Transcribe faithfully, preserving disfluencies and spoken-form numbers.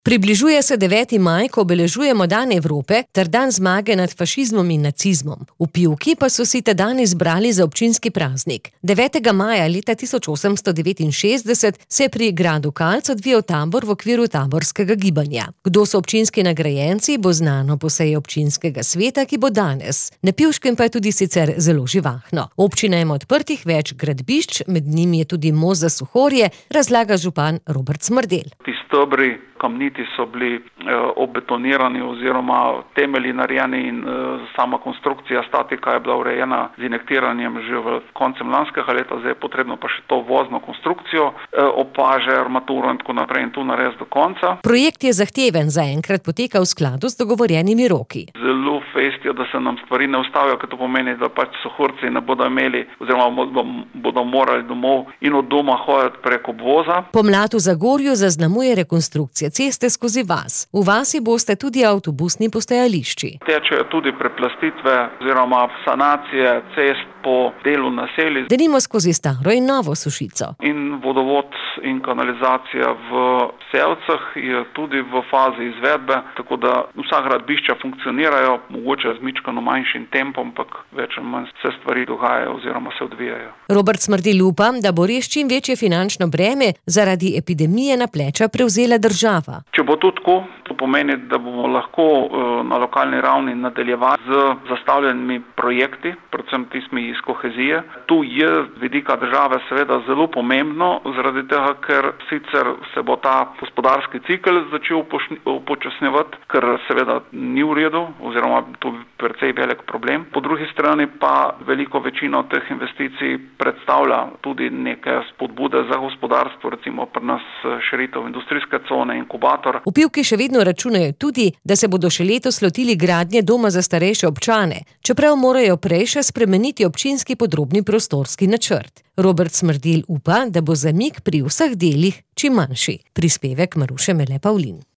Približuje se deveti maj, ko obeležujemo Dan Evrope ter dan zmage nad fašizmom in nacizmom. V Pivki pa so si te dan izbrali za občinski praznik. devetega maja leta tisoč osemsto devetinšestdeset se je pri gradu Kalc odvijal tabor v okviru taborskega gibanja. Kdo so občinski nagrajenci, bo znano po seji občinskega sveta, ki bo danes. Na Pivškem pa je tudi sicer zelo živahno. Občina ima odprtih več gradbišč, med njimi je tudi most za Suhorje, razlaga župan Robert Smrdelj. Ti stebri kamniti so bili eh, obetonirani oziroma temelji narejeni in eh, sama konstrukcija, statika je bila urejena z injektiranjem že v koncem lanskega leta, zdaj je potrebno pa še to vozno konstrukcijo, eh, opaže, armaturo in tako naprej in tu narediti do konca. Projekt je zahteven, zaenkrat poteka v skladu s dogovorjenimi roki. Zelo fest je, da se nam stvari ne ustavijo, ker to pomeni, da pač Suhorci ne bodo imeli oziroma bodo morali domov in od doma hoditi preko obvoza. Pomlad v Zagorju zaznamuje rekonstrukcija ceste skozi vas. V vasi boste tudi avtobusni postajališči. Tečejo tudi preplastitve oziroma sanacije cest po delu naselij. Denimo skozi Staro in Novo Sušico. In vodovod in kanalizacija v Selcah je tudi v fazi izvedbe, tako da vsa gradbišča funkcionirajo, mogoče z mičkano manjšim tempom, ampak več ali manj se stvari dogajajo oziroma se odvijajo. Robert Smrdelj upa, da bo res čim večje finančno breme zaradi epidemije na pleča prevzela država. Če bo to tako, to pomeni, da bomo lahko na lokalni ravni nadaljevali z zastavljenimi projekti, predvsem tistimi iz kohezije. Tu je z vidika države seveda zelo pomembno, zaradi tega, ker sicer se bo ta gospodarski cikel začel upočasnjevati, ker seveda ni v redu oziroma to je precej velik problem. Po drugi strani pa veliko večino teh investicij predstavlja tudi neke spodbude za gospodarstvo, recimo pri nas širitev industrijske cone, inkubator. V Pivki še vedno računajo tudi, da se bodo še letos lotili gradnje doma za starejše občane, čeprav morajo prej še spremeniti občinski podrobni prostorski načrt. Robert Smrdelj upa, da bo zamik pri vseh delih čim manjši. Prispevek Maruše Mele Pavlin.